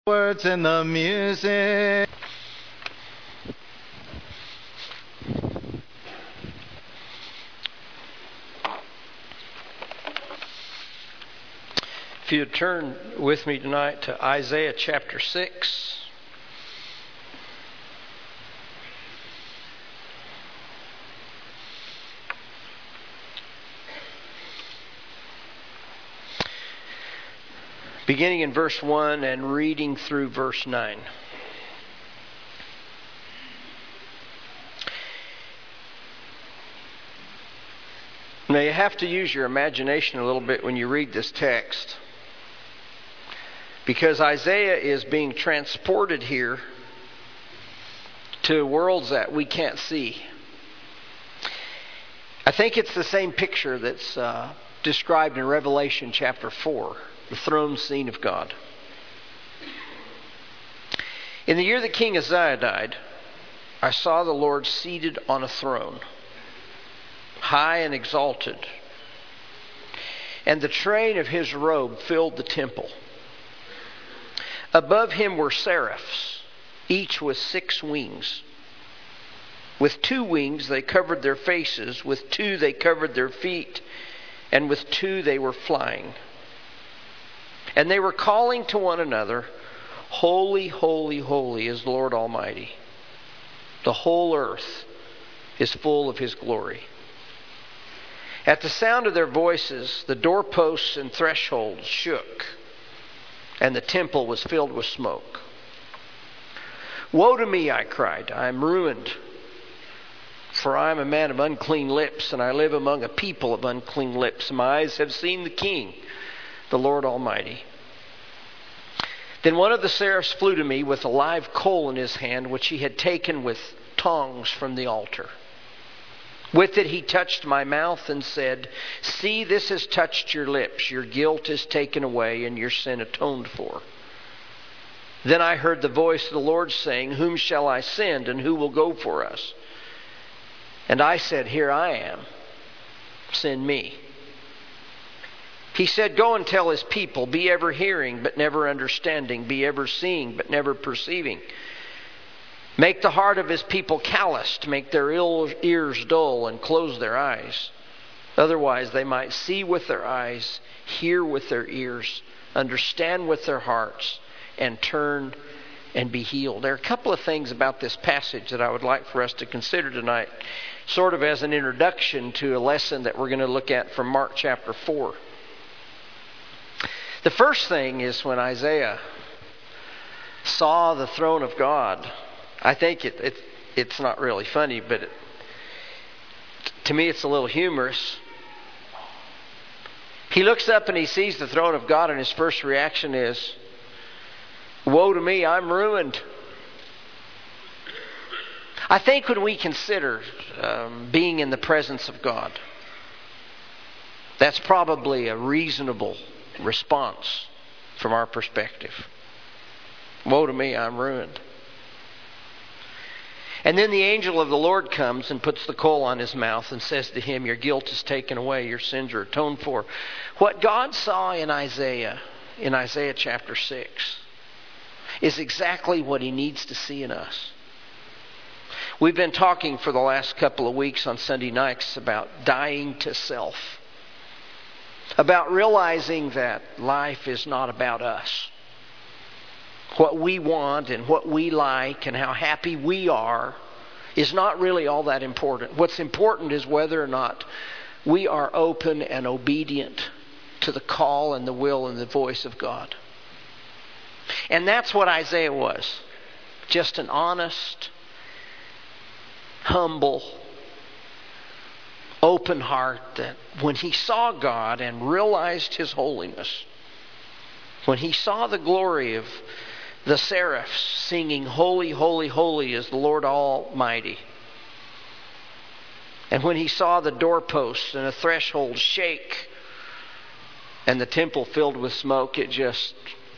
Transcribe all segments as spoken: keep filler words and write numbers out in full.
Words and the music. If you'd turn with me tonight to Isaiah chapter six. Beginning in verse one and reading through verse nine. Now you have to use your imagination a little bit when you read this text, because Isaiah is being transported here to worlds that we can't see. I think it's the same picture that's uh, described in Revelation chapter four. The throne scene of God. In the year that King Uzziah died, I saw the Lord seated on a throne, high and exalted, and the train of his robe filled the temple. Above him were seraphs, each with six wings. With two wings they covered their faces, with two they covered their feet, and with two they were flying. And they were calling to one another, "Holy, holy, holy is the Lord Almighty. The whole earth is full of His glory." At the sound of their voices, the doorposts and thresholds shook, and the temple was filled with smoke. "Woe to me," I cried, "I am ruined, for I am a man of unclean lips, and I live among a people of unclean lips. My eyes have seen the King, the Lord Almighty." Then one of the seraphs flew to me with a live coal in his hand, which he had taken with tongs from the altar. With it he touched my mouth and said, "See, this has touched your lips. Your guilt is taken away and your sin atoned for." Then I heard the voice of the Lord saying, "Whom shall I send, and who will go for us?" And I said, "Here I am. Send me." He said, "Go and tell His people, be ever hearing but never understanding, be ever seeing but never perceiving. Make the heart of His people calloused, make their ears dull, and close their eyes. Otherwise they might see with their eyes, hear with their ears, understand with their hearts, and turn and be healed." There are a couple of things about this passage that I would like for us to consider tonight, sort of as an introduction to a lesson that we're going to look at from Mark chapter four. The first thing is when Isaiah saw the throne of God, I think it, it it's not really funny, but it, to me it's a little humorous. He looks up and he sees the throne of God, and his first reaction is, "Woe to me, I'm ruined." I think when we consider um, being in the presence of God, that's probably a reasonable response from our perspective. Woe to me, I'm ruined. And then the angel of the Lord comes and puts the coal on his mouth and says to him, "Your guilt is taken away, your sins are atoned for." What God saw in Isaiah, in Isaiah chapter six, is exactly what He needs to see in us. We've been talking for the last couple of weeks on Sunday nights about dying to self. About realizing that life is not about us. What we want and what we like and how happy we are is not really all that important. What's important is whether or not we are open and obedient to the call and the will and the voice of God. And that's what Isaiah was. Just an honest, humble, open heart that when he saw God and realized His holiness, when he saw the glory of the seraphs singing, "Holy, holy, holy is the Lord Almighty," and when he saw the doorposts and the threshold shake and the temple filled with smoke, it just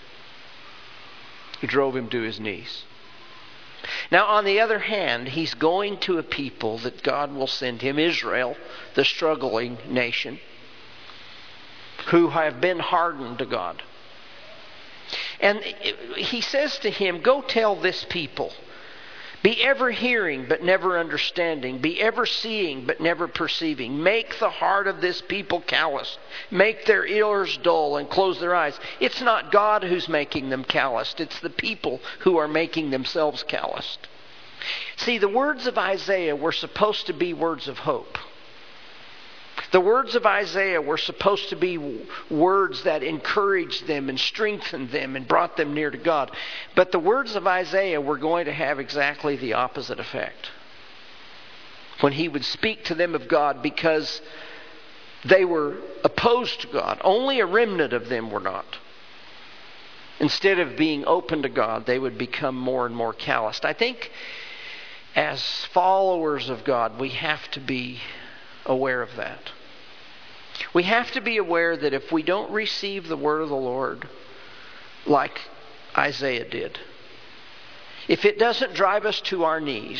drove him to his knees. Now, on the other hand, he's going to a people that God will send him, Israel, the struggling nation, who have been hardened to God. And he says to him, go tell this people, be ever hearing but never understanding, be ever seeing but never perceiving. Make the heart of this people calloused, make their ears dull and close their eyes. It's not God who's making them calloused, it's the people who are making themselves calloused. See, the words of Isaiah were supposed to be words of hope. The words of Isaiah were supposed to be words that encouraged them and strengthened them and brought them near to God. But the words of Isaiah were going to have exactly the opposite effect when he would speak to them of God, because they were opposed to God. Only a remnant of them were not. Instead of being open to God, they would become more and more calloused. I think as followers of God, we have to be aware of that. We have to be aware that if we don't receive the word of the Lord like Isaiah did, if it doesn't drive us to our knees,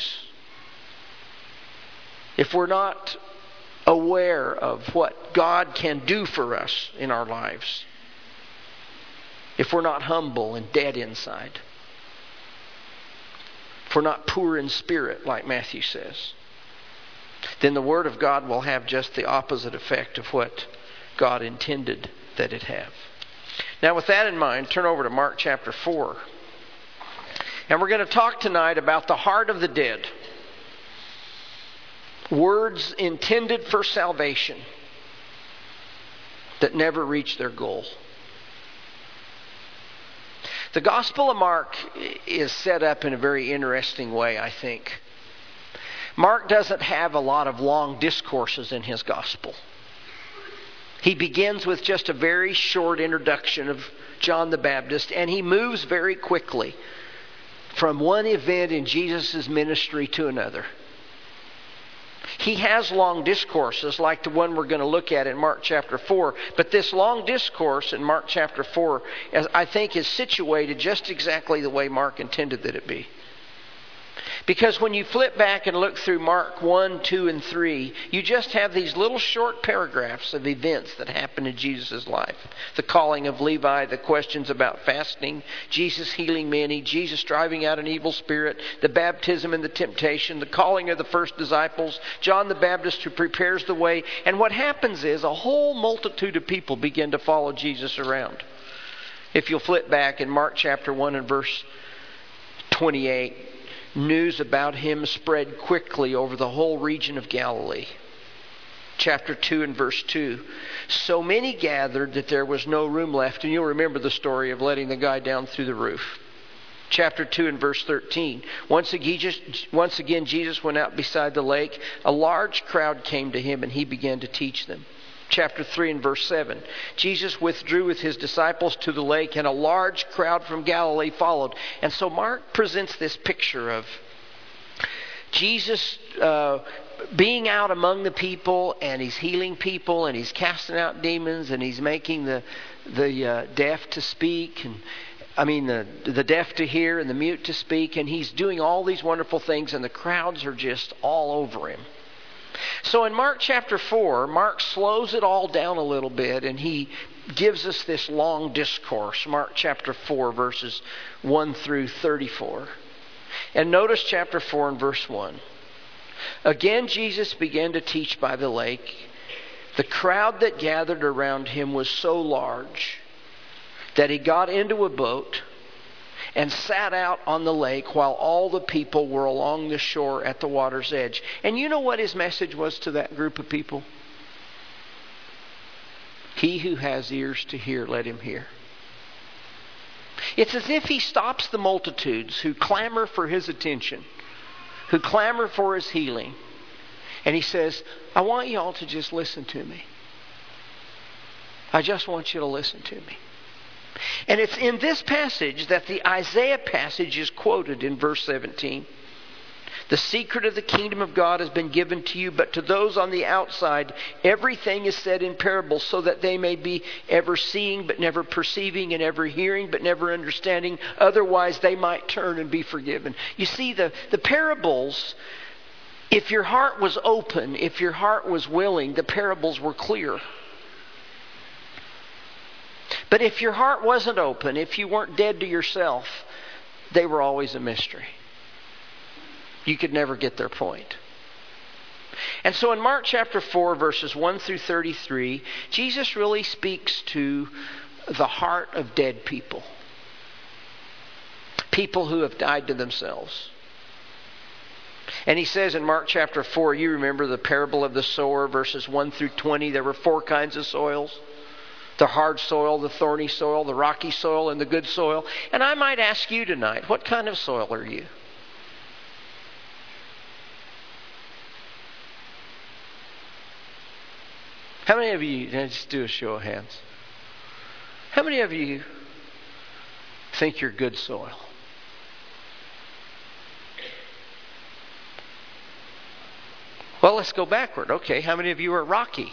if we're not aware of what God can do for us in our lives, if we're not humble and dead inside, if we're not poor in spirit, like Matthew says, then the Word of God will have just the opposite effect of what God intended that it have. Now, with that in mind, turn over to Mark chapter four. And we're going to talk tonight about the heart of the dead. Words intended for salvation that never reach their goal. The Gospel of Mark is set up in a very interesting way, I think. Mark doesn't have a lot of long discourses in his Gospel. He begins with just a very short introduction of John the Baptist, and he moves very quickly from one event in Jesus' ministry to another. He has long discourses like the one we're going to look at in Mark chapter four. But this long discourse in Mark chapter four, I think, is situated just exactly the way Mark intended that it be. Because when you flip back and look through Mark one, two, and three, you just have these little short paragraphs of events that happen in Jesus' life. The calling of Levi, the questions about fasting, Jesus healing many, Jesus driving out an evil spirit, the baptism and the temptation, the calling of the first disciples, John the Baptist who prepares the way. And what happens is a whole multitude of people begin to follow Jesus around. If you'll flip back in Mark chapter one and verse twenty-eight, news about him spread quickly over the whole region of Galilee. Chapter two and verse two. So many gathered that there was no room left. And you'll remember the story of letting the guy down through the roof. Chapter two and verse thirteen. Once again, once again Jesus went out beside the lake. A large crowd came to him and he began to teach them. Chapter three and verse seven. Jesus withdrew with his disciples to the lake, and a large crowd from Galilee followed. And so Mark presents this picture of Jesus uh, being out among the people, and he's healing people, and he's casting out demons, and he's making the the uh, deaf to speak, and I mean the the deaf to hear, and the mute to speak, and he's doing all these wonderful things, and the crowds are just all over him. So in Mark chapter four, Mark slows it all down a little bit, and he gives us this long discourse. Mark chapter four, verses one through thirty-four. And notice chapter four and verse one. Again Jesus began to teach by the lake. The crowd that gathered around him was so large that he got into a boat and sat out on the lake while all the people were along the shore at the water's edge. And you know what his message was to that group of people? He who has ears to hear, let him hear. It's as if he stops the multitudes who clamor for his attention, who clamor for his healing. And he says, I want you all to just listen to me. I just want you to listen to me. And it's in this passage that the Isaiah passage is quoted in verse seventeen. The secret of the kingdom of God has been given to you, but to those on the outside, everything is said in parables, so that they may be ever seeing but never perceiving, and ever hearing but never understanding. Otherwise they might turn and be forgiven. You see, the, the parables, if your heart was open, if your heart was willing, the parables were clear. But if your heart wasn't open, if you weren't dead to yourself, they were always a mystery. You could never get their point. And so in Mark chapter four, verses one through thirty-three, Jesus really speaks to the heart of dead people. People who have died to themselves. And he says in Mark chapter four, you remember the parable of the sower, verses one through twenty, there were four kinds of soils. The hard soil, the thorny soil, the rocky soil, and the good soil. And I might ask you tonight, what kind of soil are you? How many of you, just do a show of hands. How many of you think you're good soil? Well, let's go backward. Okay, how many of you are rocky?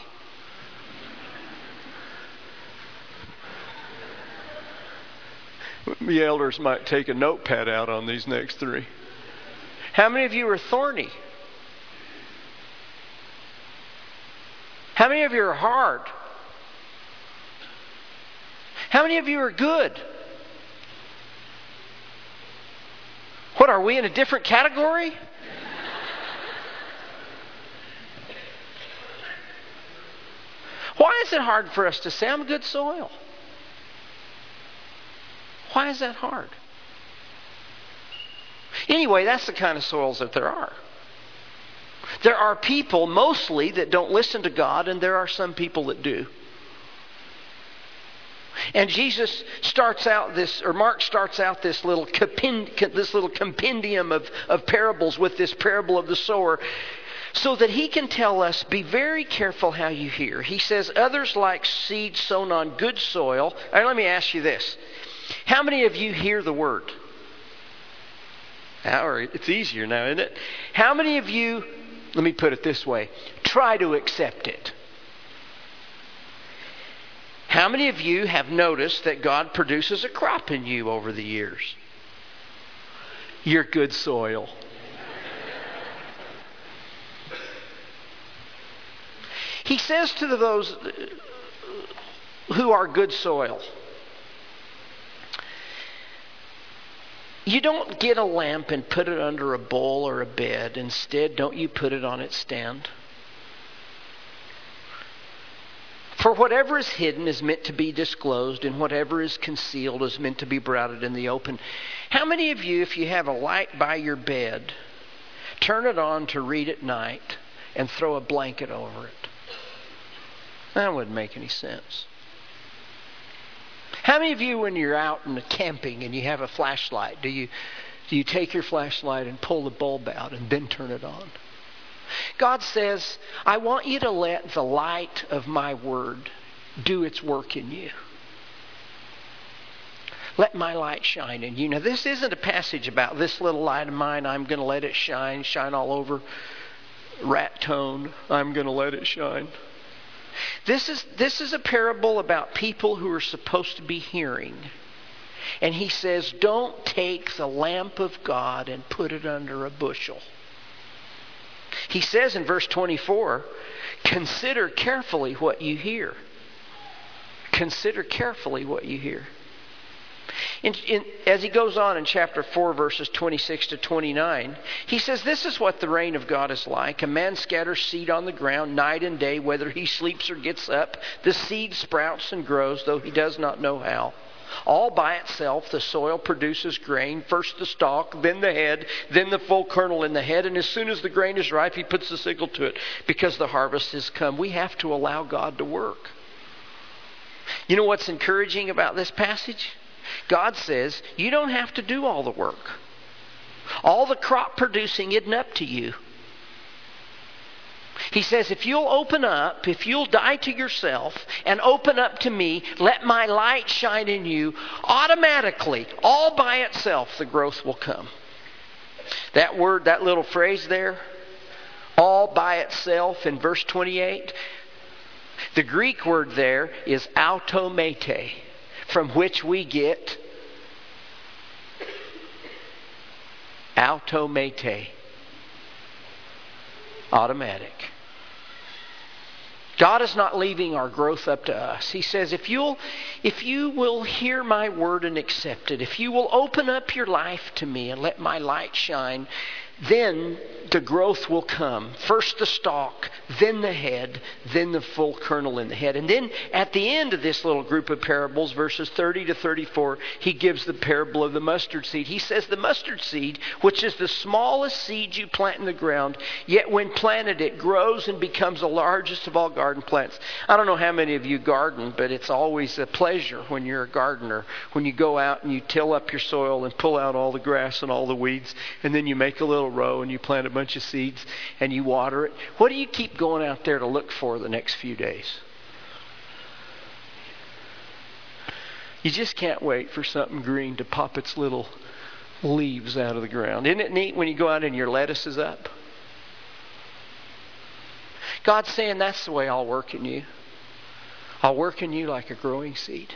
The elders might take a notepad out on these next three. How many of you are thorny? How many of you are hard? How many of you are good? What, are we in a different category? Why is it hard for us to say, I'm good soil? Why is that hard? Anyway, that's the kind of soils that there are. There are people mostly that don't listen to God, and there are some people that do. And Jesus starts out this, or Mark starts out this little compend, this little compendium of, of parables with this parable of the sower, so that he can tell us, be very careful how you hear. He says, others like seed sown on good soil. All right, let me ask you this. How many of you hear the word? Or it's easier now, isn't it? How many of you, let me put it this way, try to accept it? How many of you have noticed that God produces a crop in you over the years? You're good soil. He says to those who are good soil, you don't get a lamp and put it under a bowl or a bed. Instead, don't you put it on its stand? For whatever is hidden is meant to be disclosed, and whatever is concealed is meant to be brought out in the open. How many of you, if you have a light by your bed, turn it on to read at night and throw a blanket over it? That wouldn't make any sense. How many of you, when you're out in the camping and you have a flashlight, do you do you take your flashlight and pull the bulb out and then turn it on? God says, I want you to let the light of my word do its work in you. Let my light shine in you. Now, this isn't a passage about this little light of mine. I'm going to let it shine, shine all over. Rat tone. I'm going to let it shine. This is, this is a parable about people who are supposed to be hearing. And he says, don't take the lamp of God and put it under a bushel. He says in verse twenty-four, consider carefully what you hear. Consider carefully what you hear. In, in, as he goes on in chapter four, verses twenty-six to twenty-nine, he says, this is what the reign of God is like. A man scatters seed on the ground night and day, whether he sleeps or gets up. The seed sprouts and grows, though he does not know how. All by itself, the soil produces grain, first the stalk, then the head, then the full kernel in the head. And as soon as the grain is ripe, he puts the sickle to it, because the harvest has come. We have to allow God to work. You know what's encouraging about this passage? God says, you don't have to do all the work. All the crop producing isn't up to you. He says, if you'll open up, if you'll die to yourself and open up to me, let my light shine in you, automatically, all by itself, the growth will come. That word, that little phrase there, all by itself in verse twenty-eight, the Greek word there is automate, from which we get automate, automatic. God is not leaving our growth up to us. He says, if you'll, if you will hear my word and accept it, if you will open up your life to me and let my light shine, then the growth will come. First the stalk, then the head, then the full kernel in the head. And then at the end of this little group of parables, verses thirty to thirty-four, he gives the parable of the mustard seed. He says the mustard seed, which is the smallest seed you plant in the ground, yet when planted it grows and becomes the largest of all garden plants. I don't know how many of you garden, but it's always a pleasure when you're a gardener, when you go out and you till up your soil and pull out all the grass and all the weeds, and then you make a little row and you plant a bunch of seeds and you water it. What do you keep going out there to look for the next few days? You just can't wait for something green to pop its little leaves out of the ground. Isn't it neat when you go out and your lettuce is up? God's saying, that's the way I'll work in you. I'll work in you like a growing seed.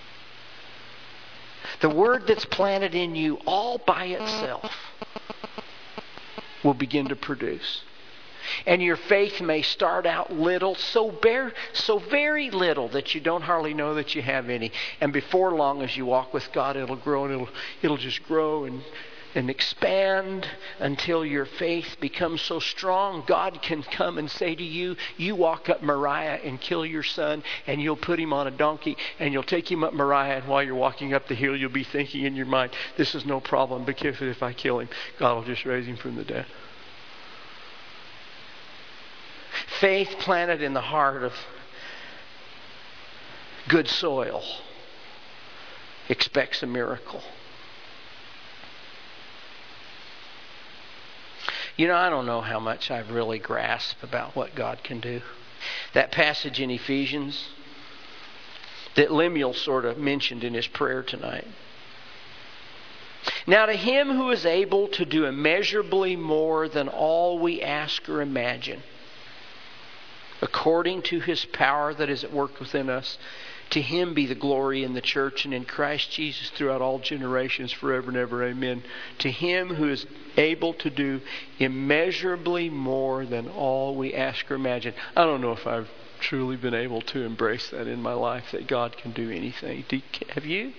The word that's planted in you all by itself will begin to produce. And your faith may start out little, so bare, so very little that you don't hardly know that you have any. And before long, as you walk with God, it'll grow and it'll, it'll just grow and, and expand until your faith becomes so strong, God can come and say to you, you walk up Moriah and kill your son, and you'll put him on a donkey, and you'll take him up Moriah, and while you're walking up the hill, you'll be thinking in your mind, this is no problem, because if I kill him, God will just raise him from the dead. Faith planted in the heart of good soil expects a miracle. You know, I don't know how much I've really grasped about what God can do. That passage in Ephesians that Lemuel sort of mentioned in his prayer tonight. Now to him who is able to do immeasurably more than all we ask or imagine, according to his power that is at work within us, to him be the glory in the church and in Christ Jesus throughout all generations, forever and ever. Amen. To him who is able to do immeasurably more than all we ask or imagine. I don't know if I've truly been able to embrace that in my life, that God can do anything. Do you, have you?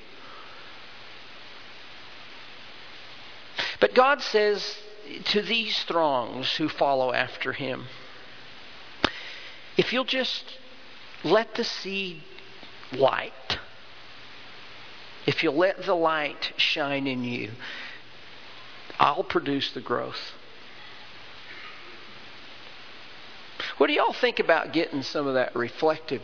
But God says to these throngs who follow after him, if you'll just let the seed light, if you'll let the light shine in you, I'll produce the growth. What do y'all think about getting some of that reflective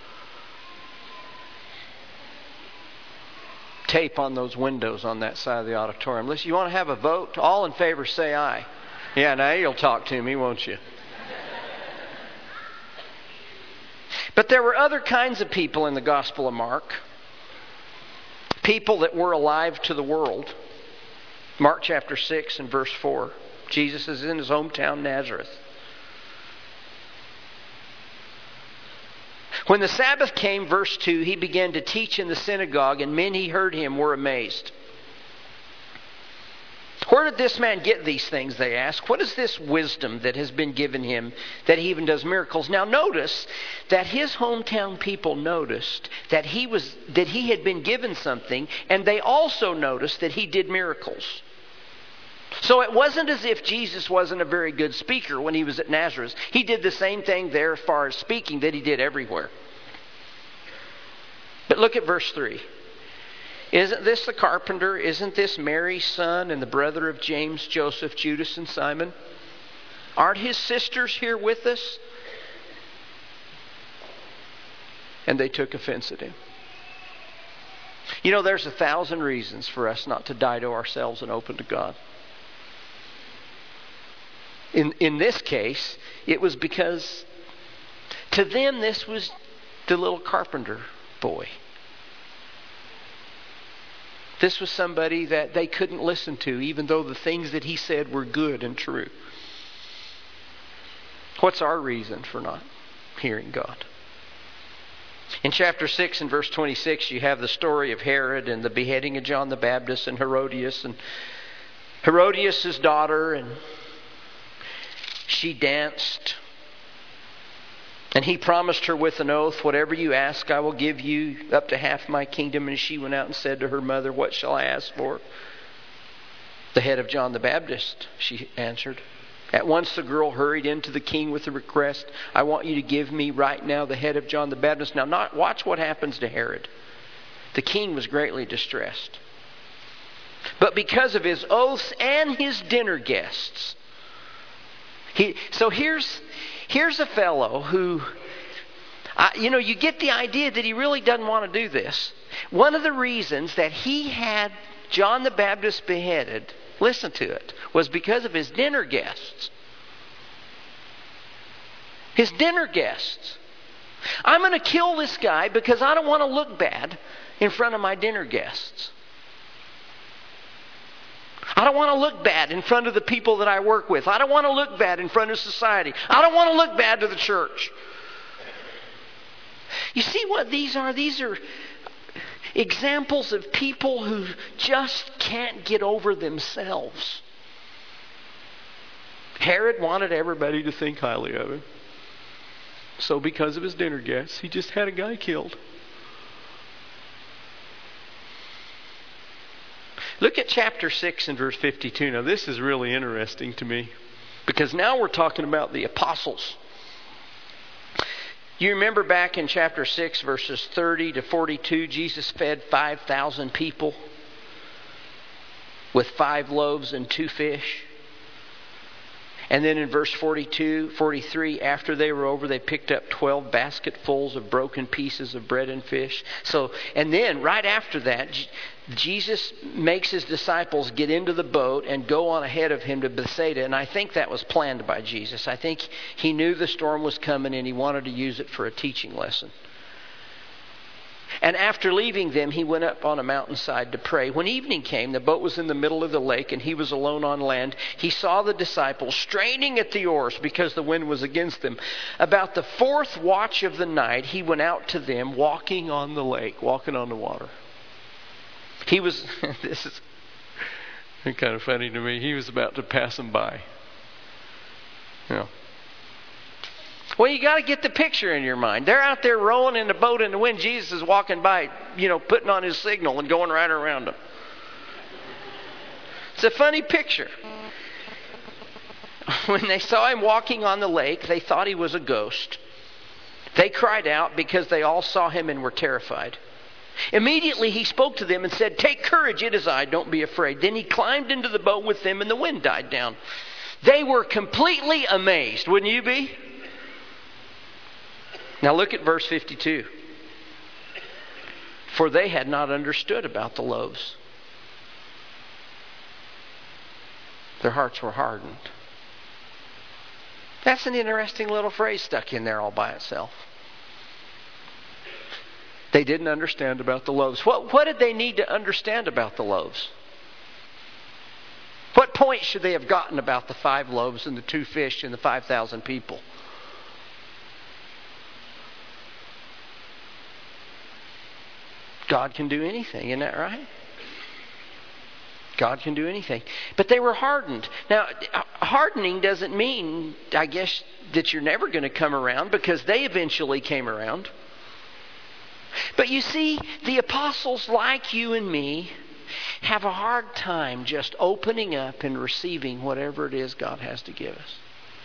tape on those windows on that side of the auditorium? Listen, you want to have a vote? All in favor say aye. Yeah, now you'll talk to me, won't you? But there were other kinds of people in the Gospel of Mark. People that were alive to the world. Mark chapter six and verse four. Jesus is in his hometown Nazareth. When the Sabbath came, verse two, he began to teach in the synagogue, and men he heard him were amazed. Where did this man get these things, they ask? What is this wisdom that has been given him that he even does miracles? Now notice that his hometown people noticed that he was that he had been given something, and they also noticed that he did miracles. So it wasn't as if Jesus wasn't a very good speaker when he was at Nazareth. He did the same thing there as far as speaking that he did everywhere. But look at verse three. Isn't this the carpenter? Isn't this Mary's son and the brother of James, Joseph, Judas, and Simon? Aren't his sisters here with us? And they took offense at him. You know, there's a thousand reasons for us not to die to ourselves and open to God. In, in this case, it was because to them this was the little carpenter boy. This was somebody that they couldn't listen to, even though the things that he said were good and true. What's our reason for not hearing God? In chapter six and verse twenty-six, you have the story of Herod and the beheading of John the Baptist and Herodias. And Herodias' daughter, and she danced And he promised her with an oath, whatever you ask, I will give you up to half my kingdom. And she went out and said to her mother, what shall I ask for? The head of John the Baptist, she answered. At once the girl hurried into the king with the request, I want you to give me right now the head of John the Baptist. Now not, watch what happens to Herod. The king was greatly distressed. But because of his oaths and his dinner guests, he, so here's, here's a fellow who, uh, you know, you get the idea that he really doesn't want to do this. One of the reasons that he had John the Baptist beheaded, listen to it, was because of his dinner guests. His dinner guests. I'm going to kill this guy because I don't want to look bad in front of my dinner guests. I don't want to look bad in front of the people that I work with. I don't want to look bad in front of society. I don't want to look bad to the church. You see what these are? These are examples of people who just can't get over themselves. Herod wanted everybody to think highly of him. So because of his dinner guests, he just had a guy killed. Look at chapter six and verse fifty-two. Now this is really interesting to me, because now we're talking about the apostles. You remember back in chapter six, verses thirty to forty-two, Jesus fed five thousand people with five loaves and two fish. And then in verse forty-two, forty-three, after they were over, they picked up twelve basketfuls of broken pieces of bread and fish. So, and then right after that, Jesus makes his disciples get into the boat and go on ahead of him to Bethsaida. And I think that was planned by Jesus. I think he knew the storm was coming and he wanted to use it for a teaching lesson. And after leaving them, he went up on a mountainside to pray. When evening came, the boat was in the middle of the lake and he was alone on land. He saw the disciples straining at the oars because the wind was against them. About the fourth watch of the night, he went out to them walking on the lake, walking on the water. He was, this is kind of funny to me, he was about to pass them by. You know. Well, you got to get the picture in your mind. They're out there rowing in the boat in the wind. Jesus is walking by, you know, putting on his signal and going right around them. It's a funny picture. When they saw him walking on the lake, they thought he was a ghost. They cried out because they all saw him and were terrified. Immediately he spoke to them and said, "Take courage, it is I, don't be afraid." Then he climbed into the boat with them and the wind died down. They were completely amazed, wouldn't you be? Now look at verse fifty-two. For they had not understood about the loaves. Their hearts were hardened. That's an interesting little phrase stuck in there all by itself. They didn't understand about the loaves. What, what did they need to understand about the loaves? What point should they have gotten about the five loaves and the two fish and the five thousand people? God can do anything, isn't that right? God can do anything. But they were hardened. Now, hardening doesn't mean, I guess, that you're never going to come around, because they eventually came around. But you see, the apostles, like you and me, have a hard time just opening up and receiving whatever it is God has to give us.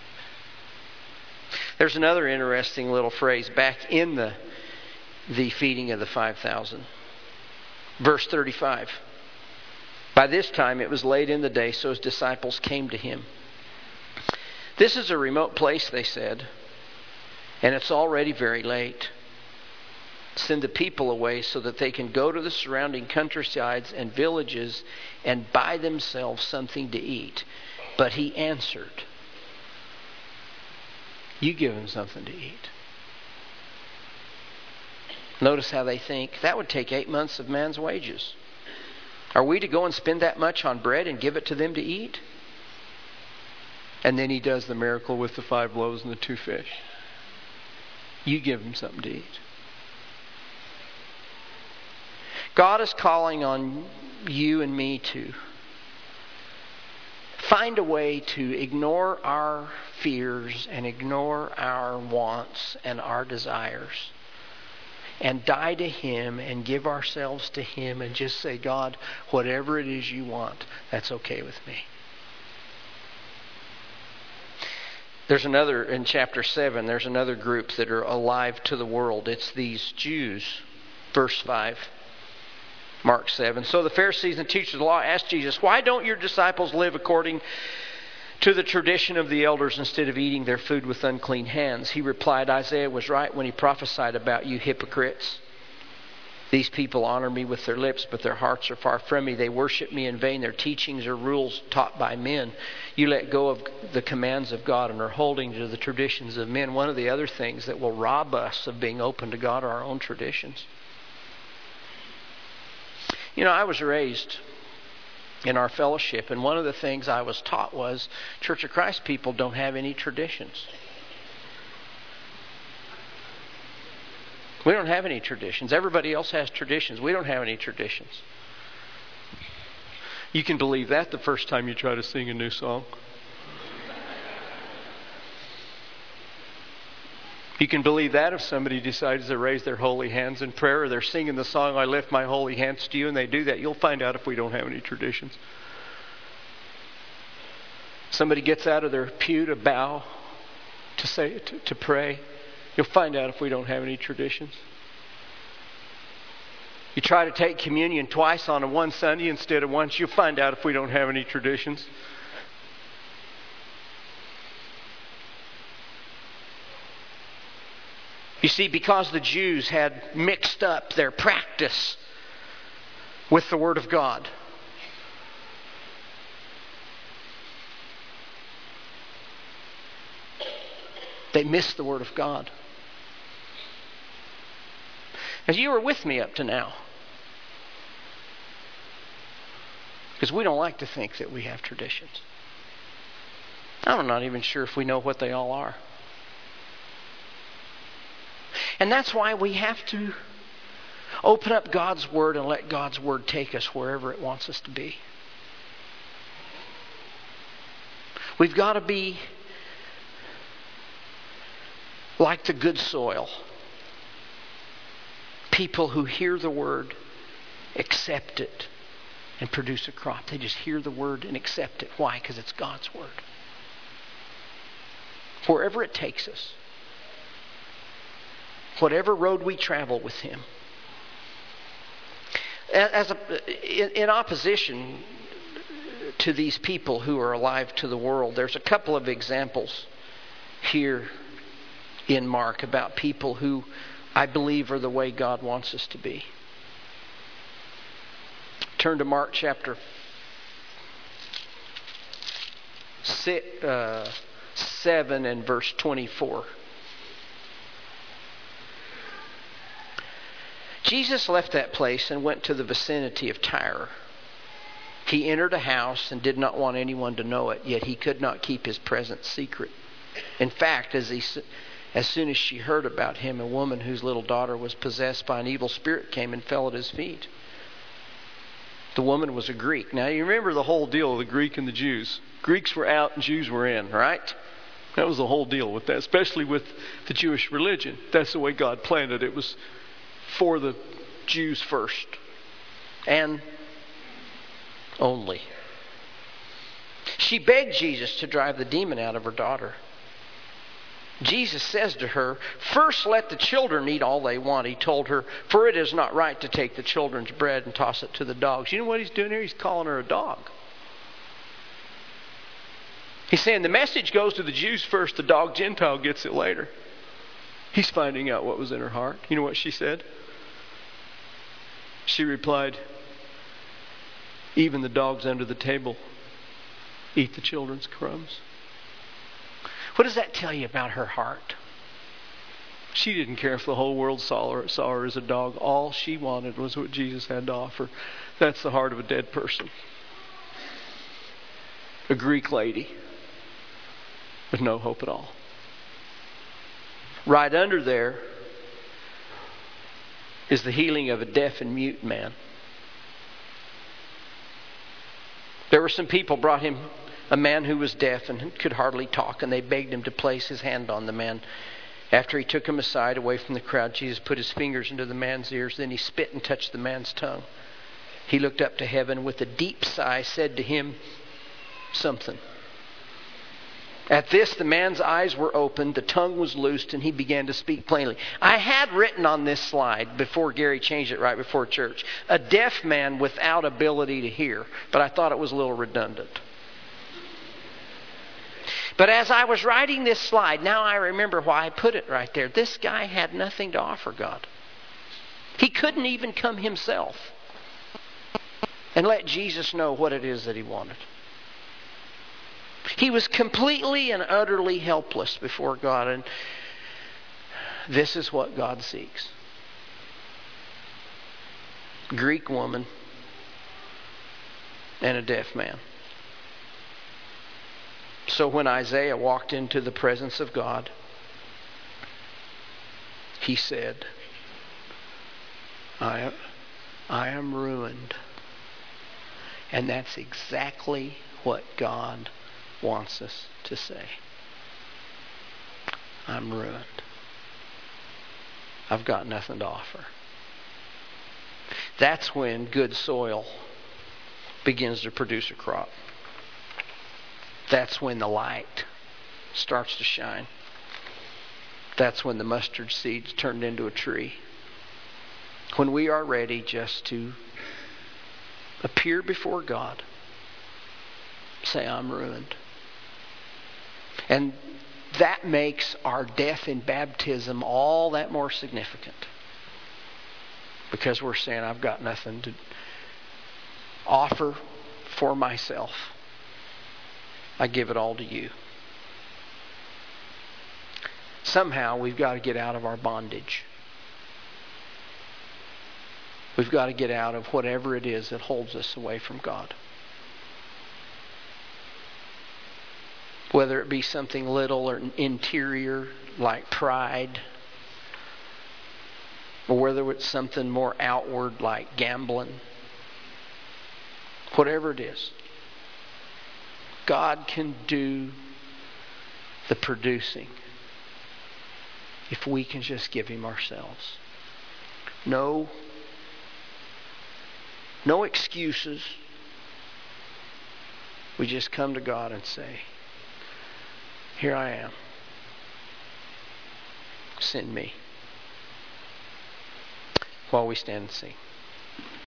There's another interesting little phrase back in the the feeding of the five thousand. Verse thirty-five. By this time it was late in the day, so his disciples came to him. "This is a remote place," they said, "and it's already very late. Send the people away so that they can go to the surrounding countrysides and villages and buy themselves something to eat." But he answered, "You give them something to eat." Notice how they think. That would take eight months of man's wages. Are we to go and spend that much on bread and give it to them to eat? And then he does the miracle with the five loaves and the two fish. You give them something to eat. God is calling on you and me to find a way to ignore our fears and ignore our wants and our desires and die to Him and give ourselves to Him and just say, God, whatever it is you want, that's okay with me. There's another, in chapter seven, there's another group that are alive to the world. It's these Jews. Verse five. Mark seven. So the Pharisees and teachers of the law asked Jesus, why don't your disciples live according to the tradition of the elders instead of eating their food with unclean hands? He replied, Isaiah was right when he prophesied about you hypocrites. These people honor me with their lips, but their hearts are far from me. They worship me in vain. Their teachings are rules taught by men. You let go of the commands of God and are holding to the traditions of men. One of the other things that will rob us of being open to God are our own traditions. You know, I was raised in our fellowship, and one of the things I was taught was Church of Christ people don't have any traditions. We don't have any traditions. Everybody else has traditions. We don't have any traditions. You can believe that the first time you try to sing a new song. You can believe that if somebody decides to raise their holy hands in prayer, or they're singing the song, I lift my holy hands to you, and they do that. You'll find out if we don't have any traditions. Somebody gets out of their pew to bow, to say, to, to pray. You'll find out if we don't have any traditions. You try to take communion twice on a one Sunday instead of once. You'll find out if we don't have any traditions. You see, because the Jews had mixed up their practice with the Word of God, they missed the Word of God. As you were with me up to now, because we don't like to think that we have traditions. I'm not even sure if we know what they all are. And that's why we have to open up God's Word and let God's Word take us wherever it wants us to be. We've got to be like the good soil. People who hear the Word, accept it, and produce a crop. They just hear the Word and accept it. Why? Because it's God's Word. Wherever it takes us. Whatever road we travel with Him. As a, in, in opposition to these people who are alive to the world, there's a couple of examples here in Mark about people who I believe are the way God wants us to be. Turn to Mark chapter six, uh, seven and verse twenty-four. Jesus left that place and went to the vicinity of Tyre. He entered a house and did not want anyone to know it, yet he could not keep his presence secret. In fact, as he, as soon as she heard about him, a woman whose little daughter was possessed by an evil spirit came and fell at his feet. The woman was a Greek. Now you remember the whole deal of the Greek and the Jews. Greeks were out and Jews were in, right? That was the whole deal with that, especially with the Jewish religion. That's the way God planned it. It was for the Jews first and only. She begged Jesus to drive the demon out of her daughter. Jesus says to her, first let the children eat all they want. He told her, for it is not right to take the children's bread and toss it to the dogs. You know what he's doing here? He's calling her a dog. He's saying the message goes to the Jews first, the dog Gentile gets it later. He's finding out what was in her heart. You know what she said? She replied, even the dogs under the table eat the children's crumbs. What does that tell you about her heart? She didn't care if the whole world saw her, saw her as a dog. All she wanted was what Jesus had to offer. That's the heart of a dead person. A Greek lady with no hope at all. Right under there is the healing of a deaf and mute man. There were some people brought him a man who was deaf and could hardly talk, and they begged him to place his hand on the man. After he took him aside away from the crowd, Jesus put his fingers into the man's ears. Then he spit and touched the man's tongue. He looked up to heaven with a deep sigh, said to him something. At this, the man's eyes were opened, the tongue was loosed, and he began to speak plainly. I had written on this slide, before Gary changed it right before church, a deaf man without ability to hear, but I thought it was a little redundant. But as I was writing this slide, now I remember why I put it right there. This guy had nothing to offer God. He couldn't even come himself and let Jesus know what it is that he wanted. He was completely and utterly helpless before God, and this is what God seeks. Greek woman and a deaf man. So when Isaiah walked into the presence of God, he said, I, I am ruined. And that's exactly what God wants us to say. I'm ruined. I've got nothing to offer. That's when good soil begins to produce a crop. That's when the light starts to shine. That's when the mustard seeds turned into a tree. When we are ready just to appear before God, say, I'm ruined. And that makes our death in baptism all that more significant. Because we're saying, I've got nothing to offer for myself. I give it all to you. Somehow we've got to get out of our bondage. We've got to get out of whatever it is that holds us away from God. Whether it be something little or interior like pride, or whether it's something more outward like gambling. Whatever it is, God can do the producing if we can just give Him ourselves. No, no excuses. We just come to God and say, here I am. Send me. While we stand and sing.